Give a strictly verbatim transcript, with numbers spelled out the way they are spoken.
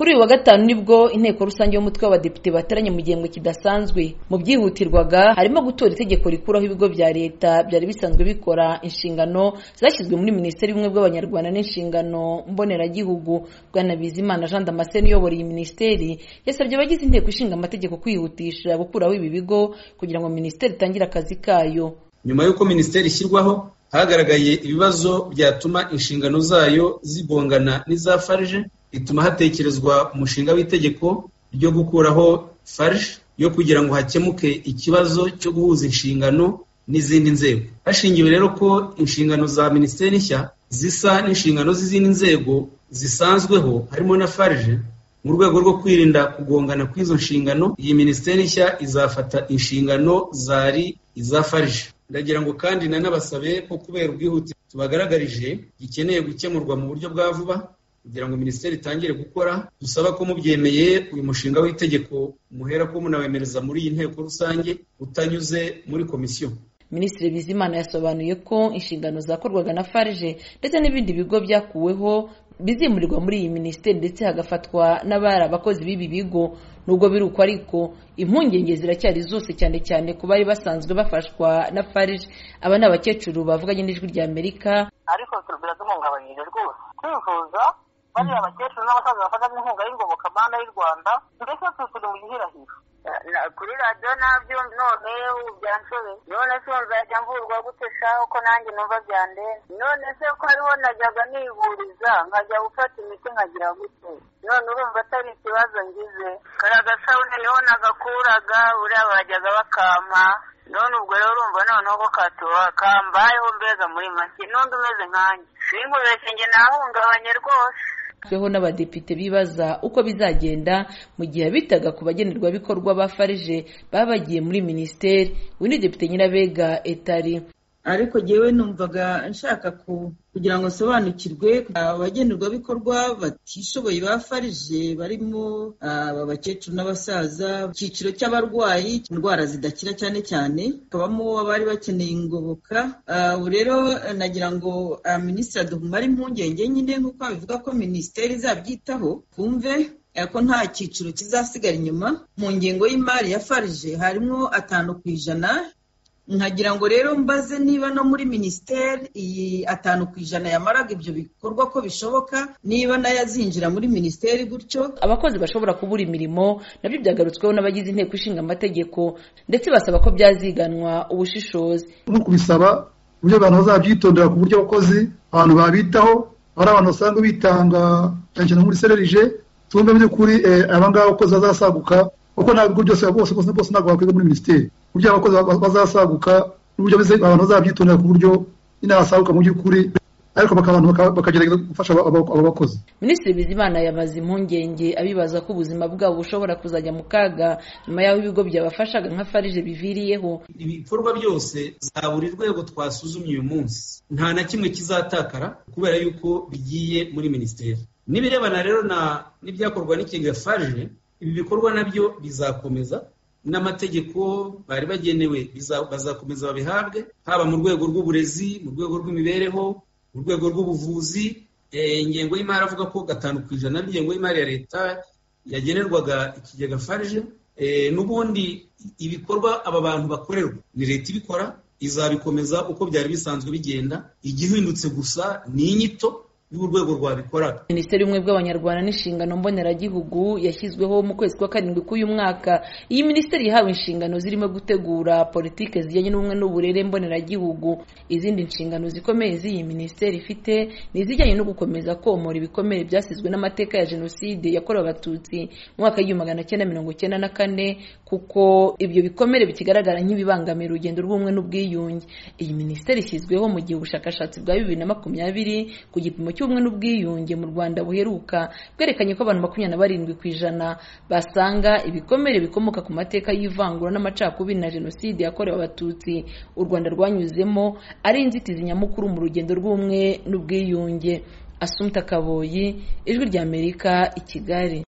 Kuri uyu wa gatanu nibwo inteko rusange y'umutwe w'abadepite bateranye mu gihembwe kidasanzwe. Mu byihutirwaga harimo gutora itegeko rikuraho ibigo bya leta byari bisanzwe bikora inshingano zashyizwe muri Minisiteri y'Ubumwe bw'Abanyarwanda n'inshingano mboneragihugu. Bwana Bizimana Jean Damascene uyobora iyi minisiteri yasabye abagize inteko ishinga amategeko kwihutisha gukuraho ibi bigo kugira ngo minisiteri itangire akazi kayo. Nyuma y'uko minisiteri ishyirwaho hagaragaye ibibazo byatuma inshingano zayo zigongana n'iza F A R G, ituma hatekerezwa umushinga w'itegeko ryo gukuraho F A R G yo kugira ngo hakemuke ikibazo cyo guhuza inshingano n'izindi nzego. Hashingiwe rero ko inshingano za minisiteri nshya zisa n'inshingano z'izindi nzego zisanzweho harimo na F A R G, mu rwego rwo kwirinda kugongana kw'izo nshingano, iyi minisiteri nshya izafata inshingano zari iza F A R G. Ndagira ngo kandi nanabasabe ko kubera ubwihute tubagaragarije gikeneye gukemurwa mu buryo bwa vuba kugira ngo minisiteri itangire gukora, dusaba ko mubyemeye uyu mushinga w'itegeko muhera ko munawemereza muri iyi nteko rusange utanyuze muri komisiyo. Minisitiri Bizimana yasobanuye ko inshingano zakorwaga na F A R G ndetse n'ibindi bigo byakuweho bizimurirwa muri iyi minisiteri ndetse hagafatwa n'abari abakozi b'ibi bigo. Nubwo biruko ariko impungenge ziracyari zose, cyane cyane ku bari basanzwe bafashwa na F A R G. Aba ni abakecuru bavuganye n'ijwi rya Amerika. Ariko biraduhungabanyije rwose kwivuza bari abakecuru n'abasaza bafata inkunga y'ingoboka Mana y'u Rwanda, ndetse turi mu gihirahiro kuri radiyo nabyo none byanshore. None se nzajya mvurwa gute shaho ko nanjye numva byandenze? None se ko hariho najyaga nivuriza nkajya gufata imiti nkagira gute? None urumva atari ikibazo ngize. Kari agasabune niho nagakuraga uriya bajyaga bakampa. None ubwo rero urumva noneho ko katuba kambayeho mbega muri make n'undi umeze nkanjye. Sinkubeshye njye nahungabanye rwose. Tweho n'abadepite bibaza uko bizagenda mu gihe bitaga ku bagenerwa bikorwa ba F A R G baba bagiye muri minisiteri. We ni Depite Nyirabega Etari. Ariko jewe numvaga nshaka kugira ngo sobanukirwe abagenerwa bikorwa batishoboye ba F A R G barimo abakecuru n'abasaza, ikiciro cy'abarwayi indwara zidakira cyane cyane, kabamo abari bakeneye ingoboka. Ubu rero nagira ngo minisitiri aduhumare impungenge nyine nk'uko abivuga ko minisiteri izabyitaho, kumve ko nta cyiciro kizasigara inyuma. Mu ngengo y'imari ya F A R G harimo atanu ku ijana. Nkagira ngo rero mbaze niba no muri minisiteri iyi atanu ku ijana yamaraga ibyo bikorwa ko bishoboka, niba nayazinjira muri minisiteri gutyo. Abakozi bashobora kubura imirimo nabyo byagarutsweho n'abagize inteko ishinga amategeko, ndetse basaba ko byaziganwa ubushishozi. No kubisaba uburyo abantu bazabyitondera ku buryo abakozi abantu babitaho, ari abantu basanzwe bitanga cyane muri sererije, tumbe mu by'ukuri abangaba abakozi bazasaguka uko nta bigo byose bose bose bose ntabwo bakwiga muri minisiteri. Uburyo abakozi bazasaguka n'uburyo abantu bazabyitondera ku buryo inabasaguka mu by'ukuri, ariko abantu bakagerageza gufasha abo bakozi. Minisitiri Bizimana yabaza impungenge abibaza ko ubuzima bwabo bushobora kuzajya mu kaga nyuma y'aho ibigo byabafashaga nka F A R G biviriyeho. Ibikorwa byose za buri rwego twasuzumye uyu munsi nta na kimwe kizatakara kubera yuko bigiye muri minisiteri. Nibirebana rero na n'ibyakorwa n'ikigega F A R G, ibi bikorwa nabyo bizakomeza n'amategeko bari bagenewe bazakomeza babihabwe, haba mu rwego rw'uburezi, mu rwego rw'imibereho, mu rwego rw'ubuvuzi. Ingengo y'imari avuga ko gatanu ku ijana n'ingengo y'imari ya leta yagenerwaga ikigega F A R G. N'ubundi ibikorwa aba bantu bakorerwa ni leta ibikora, izabikomeza uko byari bisanzwe bigenda. Igihindutse gusa ni inyito y'urwego rwabikoraga. Minisiteri y'Ubumwe bw'Abanyarwanda n'inshingano mboneragihugu yashyizweho mu kwezi kwa karindwi k'uyu mwaka. Iyi minisiteri yahawe inshingano zirimo gutegura politike zijyanye n'ubumwe n'uburere mboneragihugu. Izindi nshingano zikomeye z'iyi minisiteri ifite ni izijyanye no gukomeza komora ibikomere byasizwe n'amateka ya Jenoside yakorewe Abatutsi mu mwaka w'igihumbi magana cyenda mirongo cyenda na kane, kuko ibyo bikomere bikigaragara nk'ibibangamira urugendo rw'ubumwe n'ubwiyunge. Iyi minisiteri ishyizweho mu gihe ubushakashatsi bwa bibiri na makumyabiri ku gipimo cy'ubumwe n'ubwiyunge mu Rwanda buheruka bwerekanye ko abantu makumyabiri na barindwi ku ijana basanga ibikomere bikomoka ku mateka y'ivangura n'amacakubiri na Jenoside yakorewe Abatutsi u Rwanda rwanyuzemo ari inzitizi nyamukuru mu rugendo rw'ubumwe n'ubwiyunge. Assumpta Kaboyi, Ijwi rya Amerika, i Kigali.